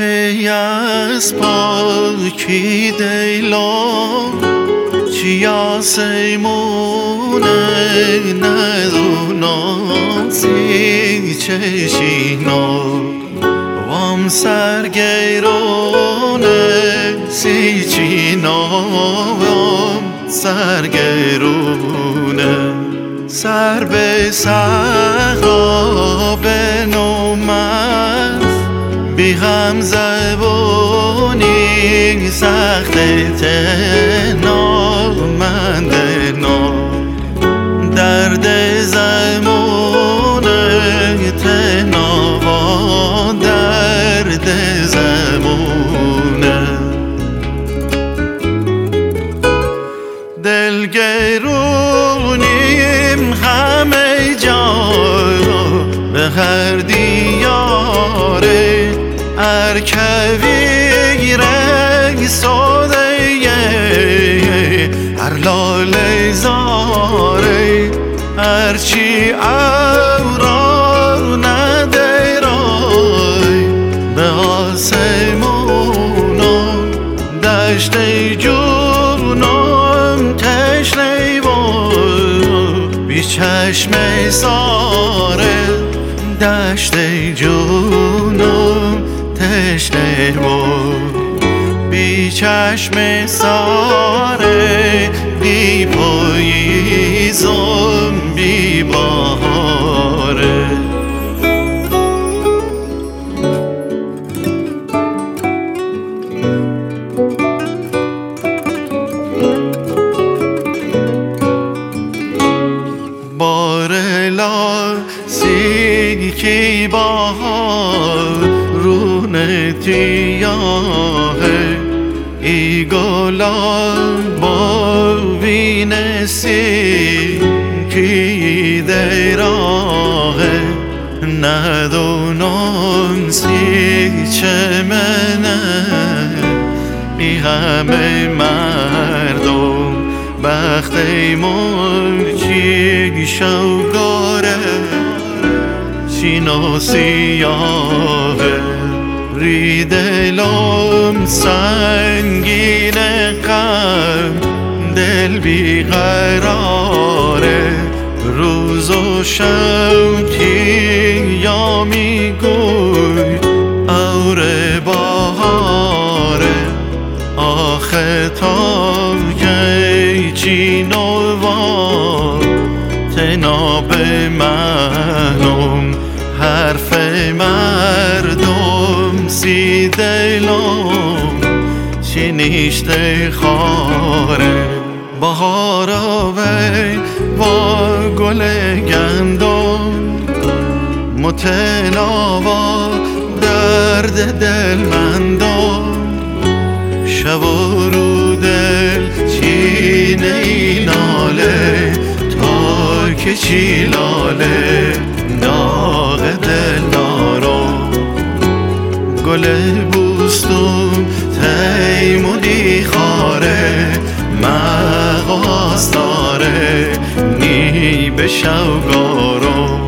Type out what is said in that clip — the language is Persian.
پی از پاکی دیلا چیا سیمونه ندونم سی چشینا وام سرگیرونه سی چینا وام سرگیرونه سر به صحرا به نومت بی هم زبونی سخت تنها من دنا درد زمونه تنها درد زمونه دلگرونیم همه جا به هر دیاره ارکوی رنگ ساده هر لاله زاره هرچی اورا نده رای به آسمونم دشت جونم تشنه بود بی چشم ساره دشت جونم تشنه بود بی چشم ساره بی پاییزم بی بهاره بارلا سیکی بهار رونتیاه ای گلا با وینسی کی دیراه ندونم سی چه منه ای همه مردم بخت ملکی شوگاره چین سیاهه ری دلم سنگین غم دل بیقراره روز و شب کیا میگوی اور بهاره آخه تا کی چین و تناب منم حرف مردم سی دلم چی نیشته خاره بهارا وی با گل گندم متناوا درد دل مندم شب و رو دل چینه ای ناله تا که چی لاله داغ دل دارم گل بوستم تیمونی خاره مغاز داره نی به شوگارم